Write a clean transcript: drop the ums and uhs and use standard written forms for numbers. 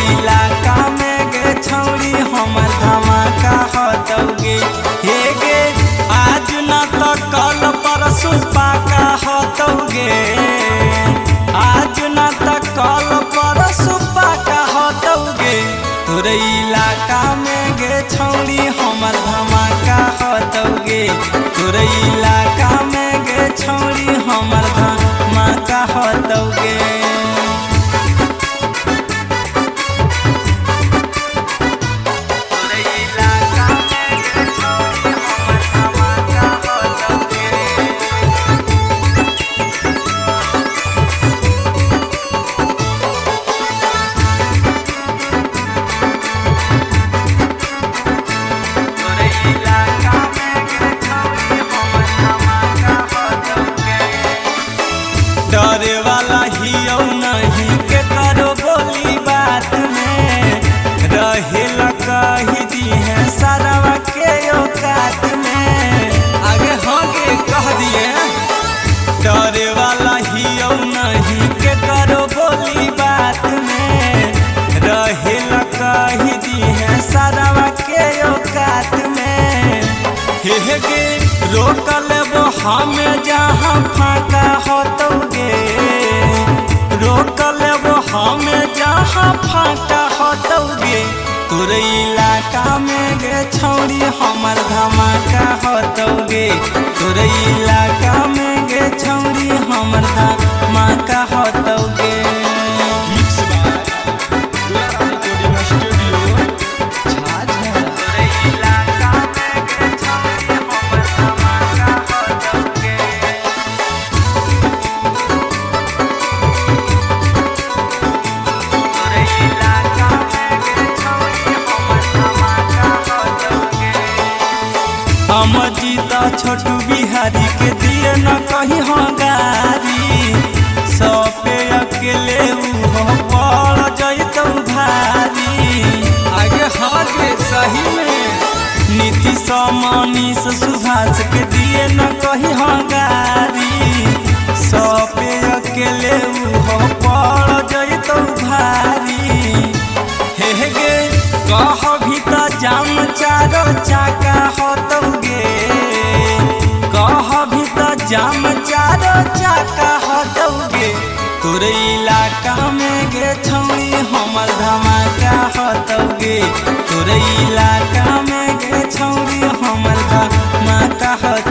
इलाका में गे छौरी हमर धमाका हतौगे। हे गे आज न तो कल परसु पाका हतौगे, आज न तो कल परसु पाका हतौगे। तोरे इलाका में गे छौरी हमर धमाका हतौगे, तोरे इलाका में गे छौरी हमर धमाका हतौगे। डरे वाला हियो नहीं के करो बोली बात में, रहेला कही दी है सारावा के औकात में। आगे होगे कह दिए डरे वाला हियो नहीं के करो बोली बात में, रहेला कही दी है सारावा के औकात में। हे गे रोक लेबो हमें जहाँ फाका हतौगे, रोक लेबो हमें जहाँ फाका हतौगे। तोरे इलाका में गे छौरी हमर धमाका हतौगे, तोरे इलाका में गे छौरी हमर धमाका हतौगे। अमजीता छोटू बिहारी के दिए न कहीं हो गारी, सौ पे अकेले हो पड़ जैतौ भारी। आगे हागे सही में नीतीश मनीष सुभाष के दिए न कहीं हो गारी, सौ पे अकेले हो पड़ जैतौ भारी। हे गे कह भी तो जाम चारो चाका हतौगे, कह भी तो जाम चारो चाका हतौगे। तोरे इलाका में गे छौरी हमर धमाका हतौगे, तोरे इलाका में गे छौरी हमर धमाका हतौगे।